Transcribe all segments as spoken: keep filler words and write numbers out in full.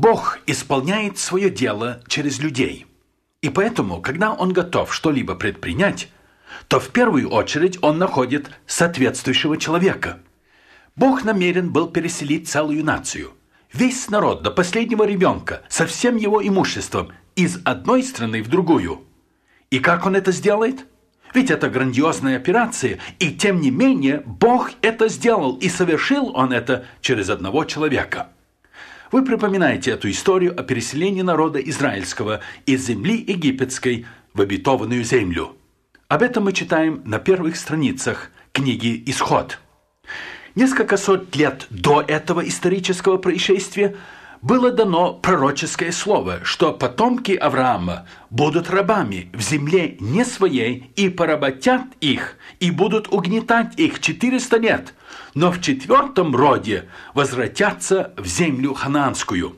Бог исполняет свое дело через людей. И поэтому, когда Он готов что-либо предпринять, то в первую очередь Он находит соответствующего человека. Бог намерен был переселить целую нацию, весь народ до последнего ребенка, со всем его имуществом, из одной страны в другую. И как Он это сделает? Ведь это грандиозная операция, и тем не менее Бог это сделал, и совершил Он это через одного человека. Вы припоминаете эту историю о переселении народа израильского из земли египетской в обетованную землю. Об этом мы читаем на первых страницах книги «Исход». Несколько сот лет до этого исторического происшествия было дано пророческое слово, что потомки Авраама будут рабами в земле не своей и поработят их, и будут угнетать их четыреста лет, но в четвертом роде возвратятся в землю ханаанскую.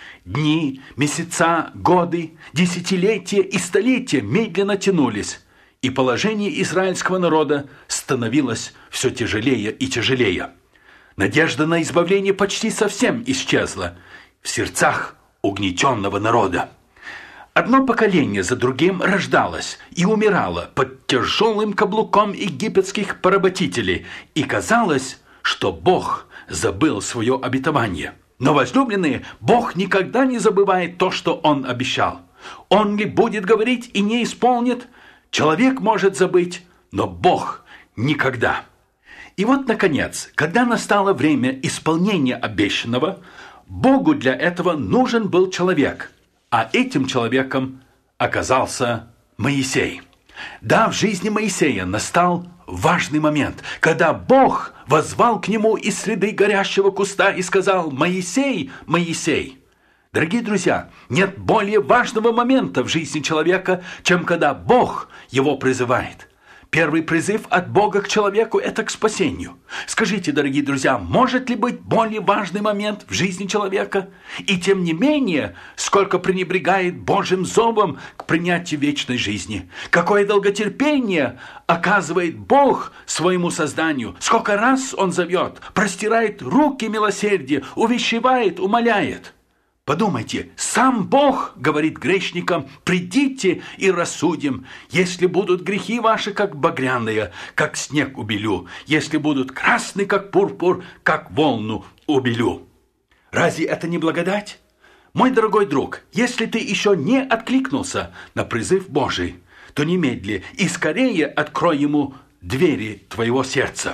Дни, месяца, годы, десятилетия и столетия медленно тянулись, и положение израильского народа становилось все тяжелее и тяжелее. Надежда на избавление почти совсем исчезла в сердцах угнетенного народа. Одно поколение за другим рождалось и умирало под тяжелым каблуком египетских поработителей, и казалось, что Бог забыл свое обетование. Но, возлюбленные, Бог никогда не забывает то, что Он обещал. Он ли будет говорить и не исполнит? Человек может забыть, но Бог никогда. И вот, наконец, когда настало время исполнения обещанного, Богу для этого нужен был человек, а этим человеком оказался Моисей. Да, в жизни Моисея настал важный момент, когда Бог воззвал к нему из среды горящего куста и сказал: «Моисей, Моисей». Дорогие друзья, нет более важного момента в жизни человека, чем когда Бог его призывает. Первый призыв от Бога к человеку – это к спасению. Скажите, дорогие друзья, может ли быть более важный момент в жизни человека? И тем не менее, сколько пренебрегает Божьим зовом к принятию вечной жизни. Какое долготерпение оказывает Бог своему созданию. Сколько раз Он зовет, простирает руки милосердия, увещевает, умоляет. Подумайте, сам Бог говорит грешникам: «Придите и рассудим, если будут грехи ваши, как багряные, как снег убелю, если будут красны, как пурпур, как волну убелю». Разве это не благодать? Мой дорогой друг, если ты еще не откликнулся на призыв Божий, то немедли и скорее открой ему двери твоего сердца.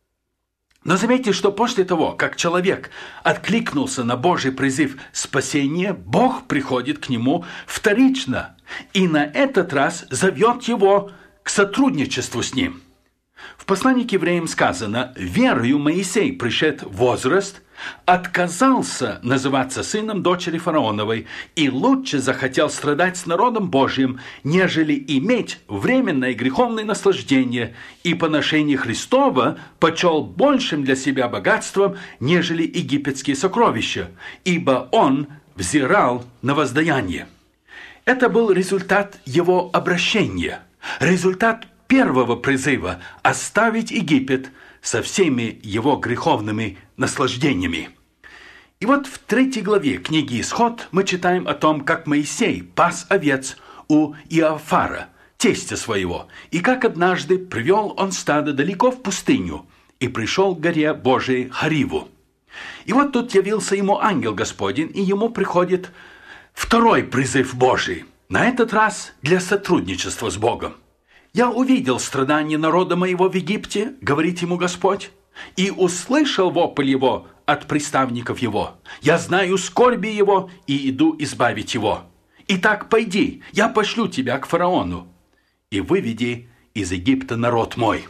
Но заметьте, что после того, как человек откликнулся на Божий призыв спасения, Бог приходит к нему вторично и на этот раз зовет его к сотрудничеству с ним. В послании к евреям сказано: «Верою Моисей, пришед в возраст, отказался называться сыном дочери фараоновой и лучше захотел страдать с народом Божьим, нежели иметь временное греховное наслаждение, и поношение Христова почел большим для себя богатством, нежели египетские сокровища, ибо он взирал на воздаяние». Это был результат его обращения, результат первого призыва оставить Египет со всеми его греховными наслаждениями. И вот в третьей главе книги «Исход» мы читаем о том, как Моисей пас овец у Иофара, тестя своего, и как однажды привел он стадо далеко в пустыню и пришел к горе Божией Хариву. И вот тут явился ему ангел Господень, и ему приходит второй призыв Божий, на этот раз для сотрудничества с Богом. «Я увидел страдания народа моего в Египте, — говорит ему Господь, — и услышал вопль его от приставников его. Я знаю скорби его и иду избавить его. Итак, пойди, я пошлю тебя к фараону, и выведи из Египта народ мой».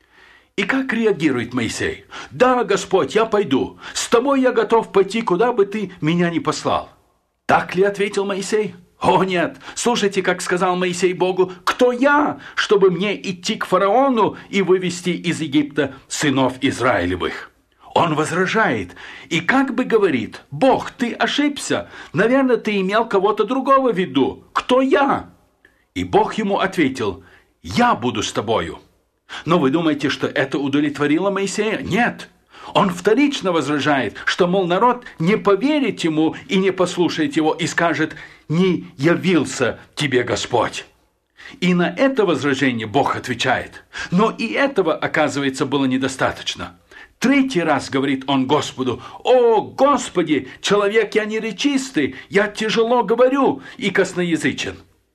И как реагирует Моисей? «Да, Господь, я пойду. С тобой я готов пойти, куда бы ты меня ни послал». Так ли ответил Моисей? О нет, слушайте, как сказал Моисей Богу: «Кто я, чтобы мне идти к фараону и вывести из Египта сынов Израилевых?» Он возражает и как бы говорит: «Бог, ты ошибся, наверное, ты имел кого-то другого в виду. Кто я?» И Бог ему ответил: «Я буду с тобою». Но вы думаете, что это удовлетворило Моисея? Нет. Он вторично возражает, что, мол, народ не поверит ему и не послушает его, и скажет: «Не явился тебе Господь». И на это возражение Бог отвечает. Но и этого, оказывается, было недостаточно. Третий раз говорит он Господу: «О, Господи, человек я неречистый, я тяжело говорю и косноязычен».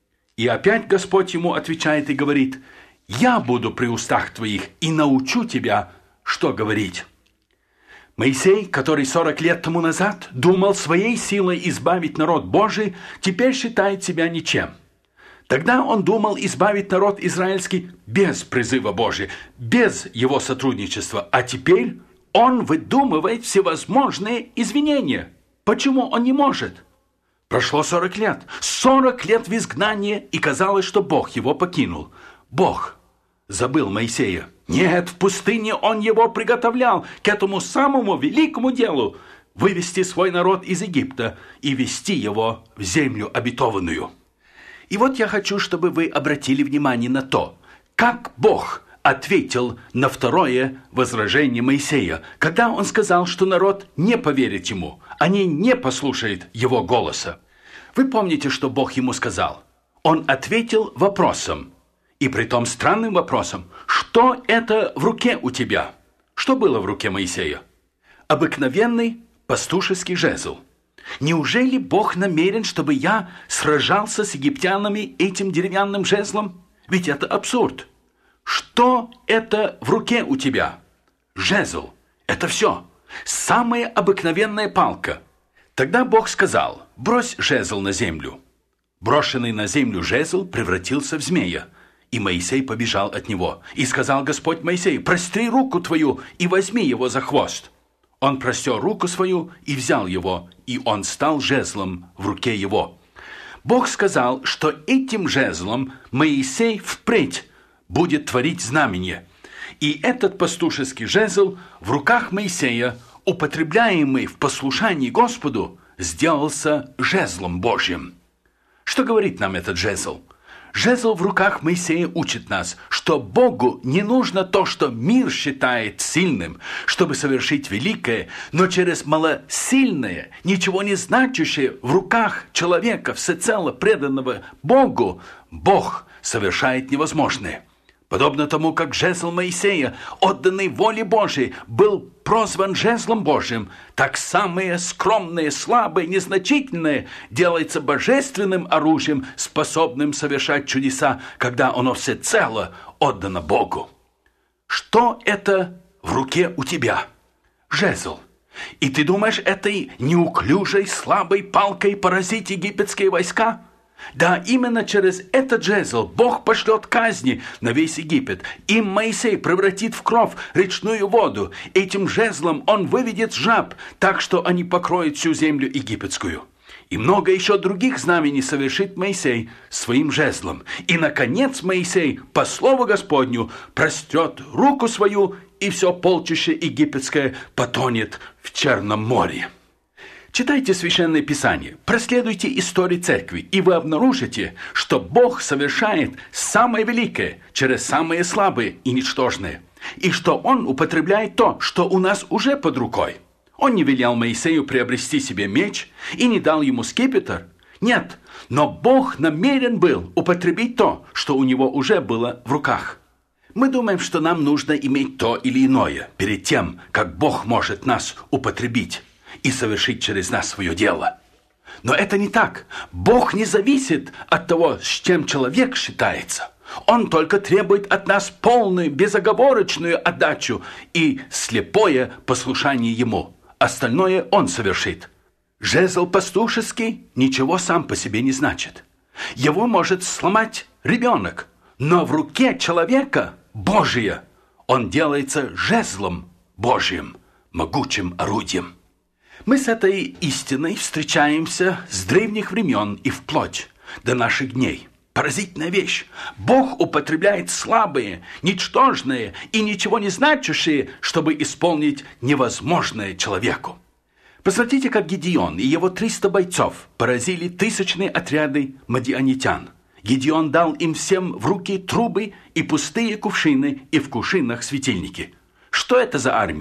И опять Господь ему отвечает и говорит: «Я буду при устах твоих и научу тебя, что говорить». Моисей, который сорок лет тому назад думал своей силой избавить народ Божий, теперь считает себя ничем. Тогда он думал избавить народ израильский без призыва Божия, без его сотрудничества, а теперь он выдумывает всевозможные извинения. Почему он не может? Прошло сорок лет. сорок лет в изгнании, и казалось, что Бог его покинул. Бог забыл Моисея. Нет, в пустыне он его приготовлял к этому самому великому делу – вывести свой народ из Египта и вести его в землю обетованную. И вот я хочу, чтобы вы обратили внимание на то, как Бог ответил на второе возражение Моисея, когда он сказал, что народ не поверит ему, они не послушают его голоса. Вы помните, что Бог ему сказал? Он ответил вопросом, и притом странным вопросом: «Что это в руке у тебя?» Что было в руке Моисея? Обыкновенный пастушеский жезл. Неужели Бог намерен, чтобы я сражался с египтянами этим деревянным жезлом? Ведь это абсурд. Что это в руке у тебя? Жезл. Это все. Самая обыкновенная палка. Тогда Бог сказал: «Брось жезл на землю». Брошенный на землю жезл превратился в змея, и Моисей побежал от него. И сказал Господь Моисею: «Простри руку твою и возьми его за хвост». Он простер руку свою и взял его, и он стал жезлом в руке его. Бог сказал, что этим жезлом Моисей впредь будет творить знамение. И этот пастушеский жезл в руках Моисея, употребляемый в послушании Господу, сделался жезлом Божьим. Что говорит нам этот жезл? Жезл в руках Моисея учит нас, что Богу не нужно то, что мир считает сильным, чтобы совершить великое, но через малосильное, ничего не значащее в руках человека, всецело преданного Богу, Бог совершает невозможное. Подобно тому, как жезл Моисея, отданный воле Божией, был прозван жезлом Божьим, так самое скромное, слабое, незначительное делается божественным оружием, способным совершать чудеса, когда оно всецело отдано Богу. Что это в руке у тебя? Жезл. И ты думаешь, этой неуклюжей, слабой палкой поразить египетские войска? Да, именно через этот жезл Бог пошлет казни на весь Египет. И Моисей превратит в кровь речную воду. Этим жезлом он выведет жаб, так что они покроют всю землю египетскую. И много еще других знамений совершит Моисей своим жезлом. И, наконец, Моисей, по слову Господню, прострет руку свою, и все полчище египетское потонет в Черном море. Читайте Священное Писание, проследуйте историю церкви, и вы обнаружите, что Бог совершает самое великое через самое слабое и ничтожное, и что Он употребляет то, что у нас уже под рукой. Он не велел Моисею приобрести себе меч и не дал ему скипетр. Нет, но Бог намерен был употребить то, что у него уже было в руках. Мы думаем, что нам нужно иметь то или иное перед тем, как Бог может нас употребить и совершить через нас свое дело. Но это не так. Бог не зависит от того, с чем человек считается. Он только требует от нас полную, безоговорочную отдачу и слепое послушание Ему. Остальное Он совершит. Жезл пастушеский ничего сам по себе не значит. Его может сломать ребенок, но в руке человека Божие он делается жезлом Божьим, могучим орудием. Мы с этой истиной встречаемся с древних времен и вплоть до наших дней. Поразительная вещь. Бог употребляет слабые, ничтожные и ничего не значащие, чтобы исполнить невозможное человеку. Посмотрите, как Гедеон и его триста бойцов поразили тысячные отряды мадианитян. Гедеон дал им всем в руки трубы и пустые кувшины, и в кувшинах светильники. Что это за армия?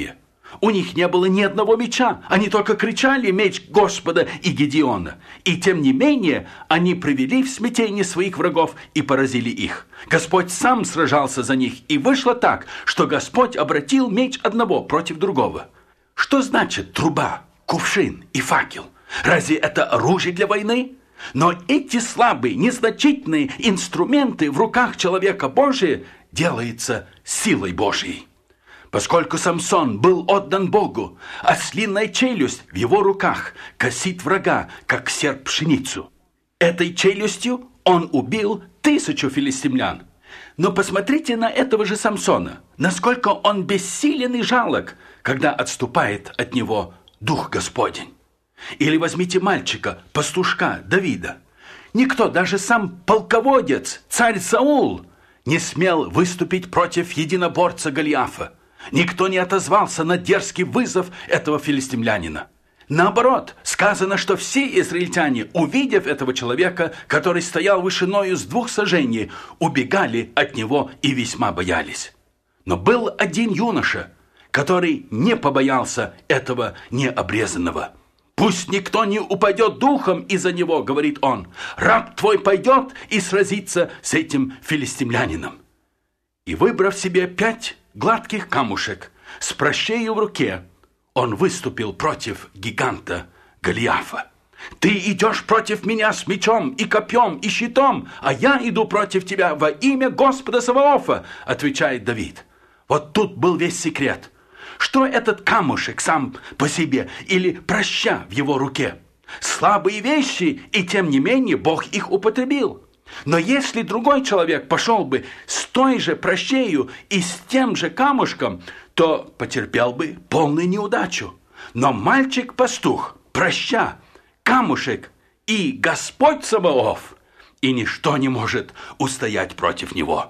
У них не было ни одного меча, они только кричали «Меч Господа и Гедеона». И тем не менее, они привели в смятение своих врагов и поразили их. Господь сам сражался за них, и вышло так, что Господь обратил меч одного против другого. Что значит труба, кувшин и факел? Разве это оружие для войны? Но эти слабые, незначительные инструменты в руках человека Божия делаются силой Божьей. Поскольку Самсон был отдан Богу, ослиная челюсть в его руках косит врага, как серп пшеницу. Этой челюстью он убил тысячу филистимлян. Но посмотрите на этого же Самсона, насколько он бессилен и жалок, когда отступает от него Дух Господень. Или возьмите мальчика, пастушка Давида. Никто, даже сам полководец, царь Саул, не смел выступить против единоборца Голиафа. Никто не отозвался на дерзкий вызов этого филистимлянина. Наоборот, сказано, что все израильтяне, увидев этого человека, который стоял вышиною с двух сажений, убегали от него и весьма боялись. Но был один юноша, который не побоялся этого необрезанного. «Пусть никто не упадет духом из-за него, — говорит он, — раб твой пойдет и сразится с этим филистимлянином». И, выбрав себе пять гладких камушек с пращею в руке, он выступил против гиганта Голиафа. «Ты идешь против меня с мечом и копьем и щитом, а я иду против тебя во имя Господа Саваофа», — отвечает Давид. Вот тут был весь секрет. Что этот камушек сам по себе или праща в его руке? Слабые вещи, и тем не менее Бог их употребил. Но если другой человек пошел бы с той же пращею и с тем же камушком, то потерпел бы полную неудачу. Но мальчик-пастух, праща, камушек и Господь Саваоф, и ничто не может устоять против него.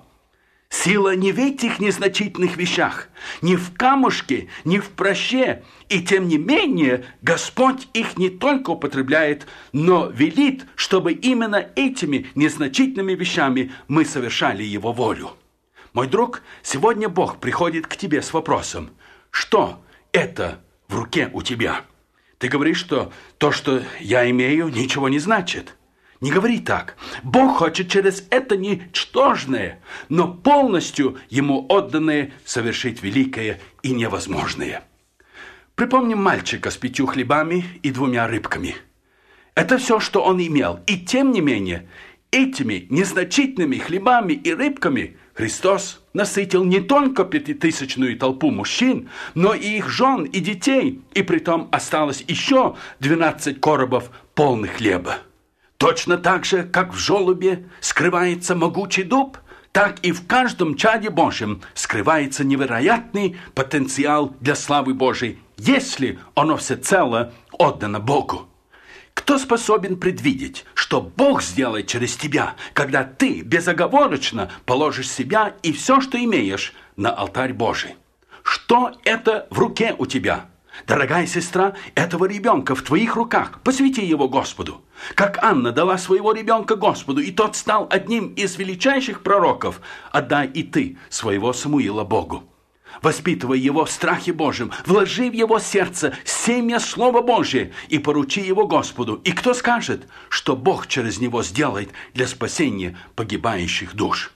Сила не в этих незначительных вещах, не в камушке, не в праще, и тем не менее Господь их не только употребляет, но велит, чтобы именно этими незначительными вещами мы совершали Его волю. Мой друг, сегодня Бог приходит к тебе с вопросом: что это в руке у тебя? Ты говоришь, что то, что я имею, ничего не значит. Не говори так. Бог хочет через это ничтожное, но полностью Ему отданное совершить великое и невозможное. Припомним мальчика с пятью хлебами и двумя рыбками. Это все, что он имел. И тем не менее, этими незначительными хлебами и рыбками Христос насытил не только пятитысячную толпу мужчин, но и их жен и детей, и притом осталось еще двенадцать коробов полных хлеба. Точно так же, как в желобе скрывается могучий дуб, так и в каждом чаде Божьем скрывается невероятный потенциал для славы Божией, если оно всецело отдано Богу. Кто способен предвидеть, что Бог сделает через тебя, когда ты безоговорочно положишь себя и все, что имеешь, на алтарь Божий? Что это в руке у тебя? Дорогая сестра, этого ребенка в твоих руках, посвяти его Господу. Как Анна дала своего ребенка Господу, и тот стал одним из величайших пророков, отдай и ты своего Самуила Богу. Воспитывай его в страхе Божьем, вложи в его сердце семя Слова Божие и поручи его Господу. И кто скажет, что Бог через него сделает для спасения погибающих душ?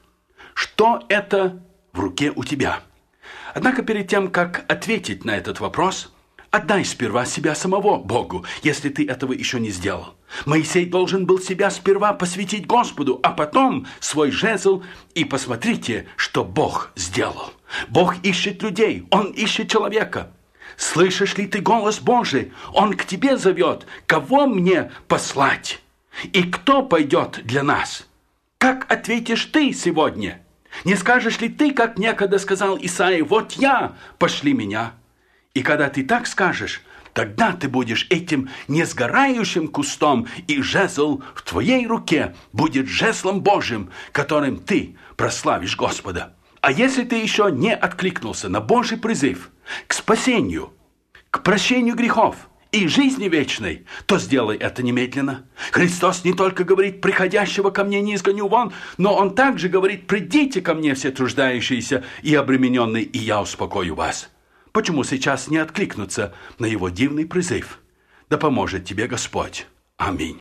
Что это в руке у тебя? Однако перед тем, как ответить на этот вопрос, отдай сперва себя самого Богу, если ты этого еще не сделал. Моисей должен был себя сперва посвятить Господу, а потом свой жезл, и посмотрите, что Бог сделал. Бог ищет людей, Он ищет человека. Слышишь ли ты голос Божий? Он к тебе зовет. Кого мне послать? И кто пойдет для нас? Как ответишь ты сегодня? Не скажешь ли ты, как некогда сказал Исаия: «Вот я, пошли меня»? И когда ты так скажешь, тогда ты будешь этим несгорающим кустом, и жезл в твоей руке будет жезлом Божьим, которым ты прославишь Господа. А если ты еще не откликнулся на Божий призыв к спасению, к прощению грехов и жизни вечной, то сделай это немедленно. Христос не только говорит: «Приходящего ко мне не изгоню вон», но Он также говорит: «Придите ко мне, все труждающиеся и обремененные, и я успокою вас». Почему сейчас не откликнуться на его дивный призыв? Да поможет тебе Господь. Аминь.